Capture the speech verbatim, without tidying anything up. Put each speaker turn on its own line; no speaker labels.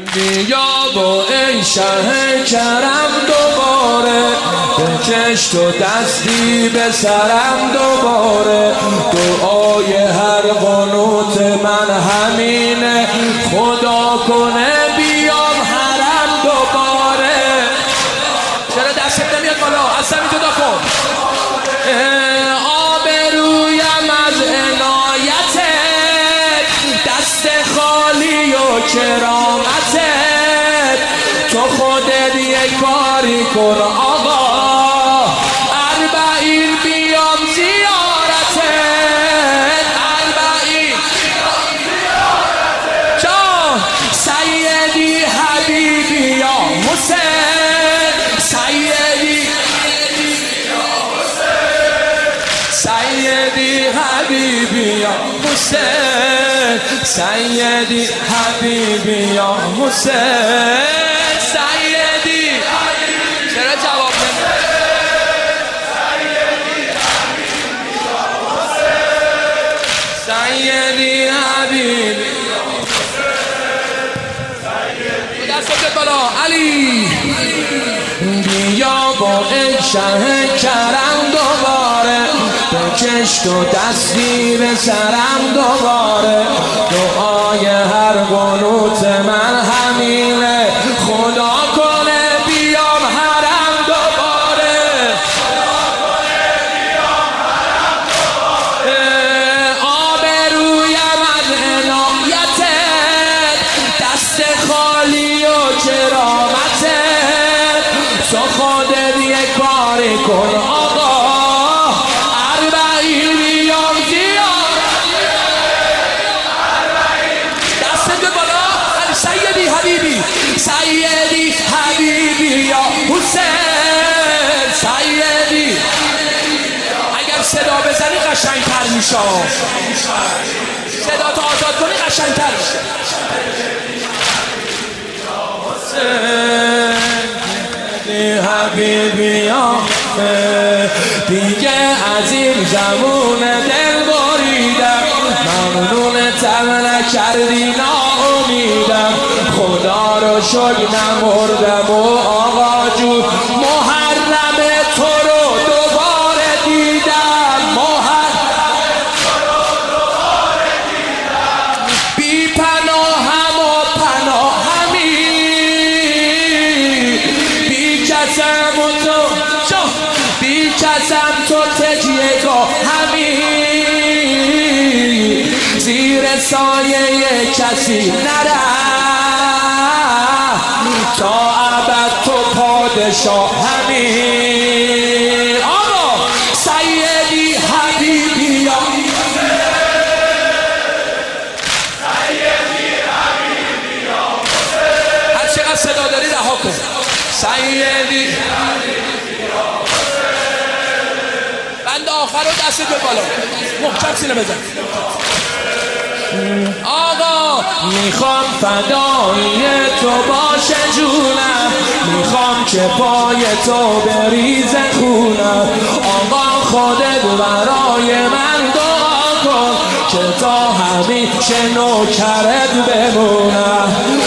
بیا با ای شه کرم دوباره بکش تو دستی به سرم دوباره دعای هر قنوت من همینه خدا کنه بیام حرم دوباره. چرا دستت نمیاد بالا؟ از زمین جدا کن. آبرویم از عنایتت دست خالی و کرامتت تو خودت یک کاری کن آقا اربعین بیام زیارتت اربعین جان سیدی حبیبی یا حسین سیدی سیدی حبیبی یا حسین سیدی حبیبی یا حسین سیدی چرا جواب نمیده؟ سیدی حبیبی دست بالا علی بیا با ای شه کرم دوباره بکش تو دستی به سرم دوباره دعای هر قنوت من همینه خدا کنه بیام حرم دوباره آبرویم از عنایتت دست خالی و کرامتت تو خودت یک کاری کن آقا اربعین بیام زیارتت دست بالا سیدی حبیبی سیدی حبیبی یا حسین سیدی اگر صدا بزنی قشنگتر میشه صدا تو آزاد کنی قشنگتر میشه حبیبی یا دیگه از این زمون دل بریدم ممنون تم نکردی ناامیدم خدا رو شکر نمردم و آقا جون محرم تو رو دوباره دیدم محرم تو رو دوباره دیدم بی پناهم و پناهمی بی کسم و تو بی کسم تو تجیه گاه همی زیر سایه کسی نره تا ابد تو پادشاه همی آقا سیدی حبیبی یا سیدی حبیبی یا هر چقدر صدا داری رها کن سیدی بند آخر رو دست جو بالا محکم سینه بزن آقا میخوام فدای تو باشه جونم میخوام که پای تو بریزه خونم آقا خودت برای من دعا کن که تا همیشه نوکرت بمونم